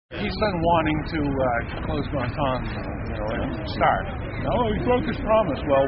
He's been wanting to close Guantanamo, and start. No, he broke his promise. Well,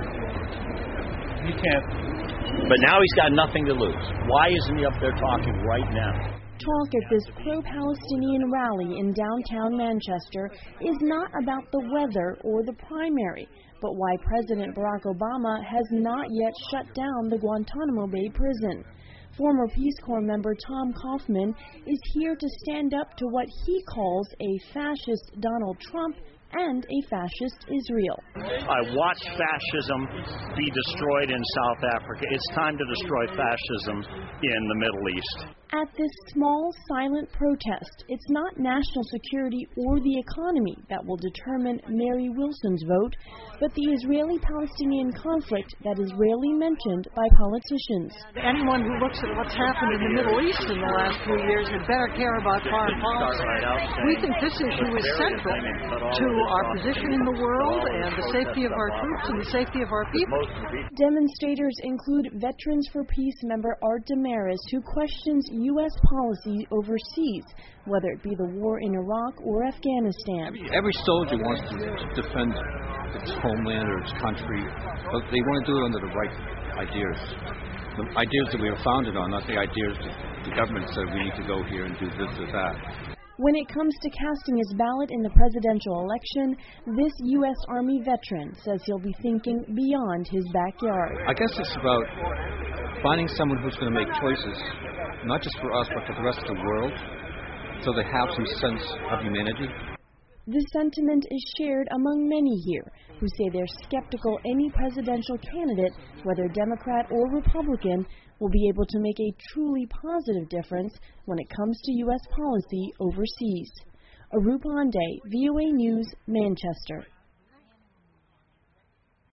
he can't. But now he's got nothing to lose. Why isn't he up there talking right now? Talk at this pro-Palestinian rally in downtown Manchester is not about the weather or the primary, but why President Barack Obama has not yet shut down the Guantanamo Bay prison. Former Peace Corps member Tom Kaufman is here to stand up to what he calls a fascist Donald Trump and a fascist Israel. I watched fascism be destroyed in South Africa. It's time to destroy fascism in the Middle East. At this small, silent protest, it's not national security or the economy that will determine Mary Wilson's vote, but the Israeli-Palestinian conflict that is rarely mentioned by politicians. Anyone who looks at what's happened in the Middle East in the last few years had better care about foreign policy. We think this issue is central to our position in the world and the safety of our troops and the safety of our people. Demonstrators include Veterans for Peace member Art Damaris, who questions U.S. policy overseas, whether it be the war in Iraq or Afghanistan. Every soldier wants to defend its homeland or its country, but they want to do it under the right ideas. The ideas that we are founded on, not the ideas that the government said we need to go here and do this or that. When it comes to casting his ballot in the presidential election, this U.S. Army veteran says he'll be thinking beyond his backyard. I guess it's about finding someone who's going to make choices, not just for us, but for the rest of the world, so they have some sense of humanity. This sentiment is shared among many here who say they're skeptical any presidential candidate, whether Democrat or Republican, will be able to make a truly positive difference when it comes to U.S. policy overseas. Arup Ande, VOA News, Manchester.